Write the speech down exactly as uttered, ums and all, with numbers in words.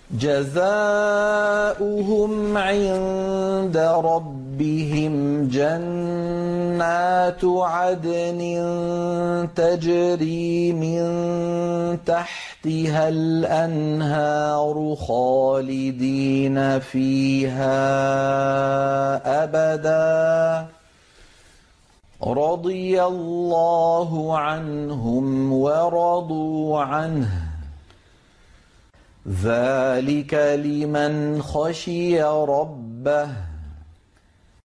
جزاؤهم عند ربهم جنات عدن تجري من تحتها الأنهار خالدين فيها أبدا رضي الله عنهم ورضوا عنه ذلك لمن خشي ربه